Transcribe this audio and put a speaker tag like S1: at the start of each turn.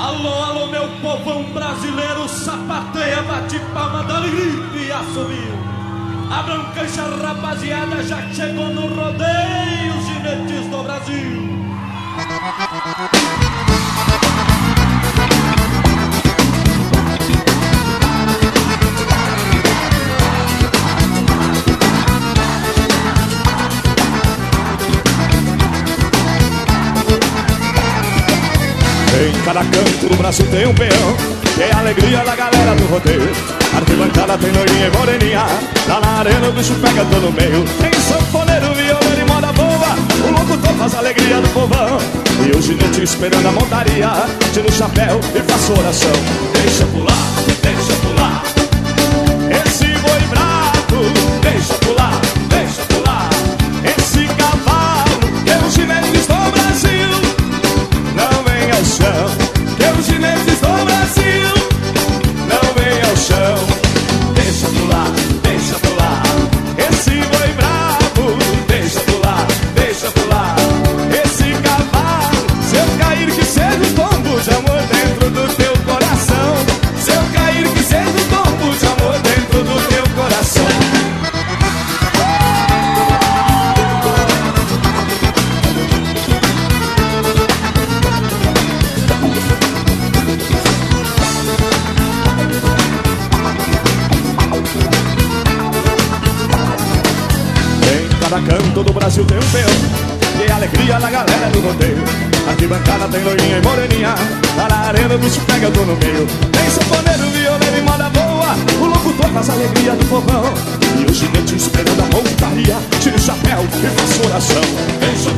S1: Alô, alô, meu povão brasileiro, sapateia, bate palma, dá gripe e assobio. Abram cancha, rapaziada, já chegou no rodeio, os ginetes do Brasil.
S2: Em cada canto do Brasil tem um peão, que é a alegria da galera do rodeio. Arquibancada tem loirinha e moreninha, lá na arena o bicho pega todo no meio. Tem sanfoneiro, violeiro e moda boa, o locutor faz a alegria do povão. E o ginete esperando a montaria, tira o chapéu e faça oração. Deixa pular, deixa pular, esse boi bravo, deixa pular, deixa pular. Esse cavalo, que é o ginete do Brasil, não vem ao chão. Que os ginetes do Brasil não vem ao chão. Deixa pular, deixa pular, esse boi bravo, deixa pular, deixa pular. Esse cavalo, se eu cair que seja um tombo de amor dentro do teu coração. Se eu cair que seja um tombo de amor dentro do teu coração. Cada canto do Brasil tem um peão, que é a alegria da galera do rodeio. Arquibancada tem loirinha e moreninha, lá na arena o bicho pega, eu tô no meio. Tem sanfoneiro, violeiro e moda boa, o locutor faz a alegria do povão. E o ginete esperando a montaria, tira o chapéu e faça oração.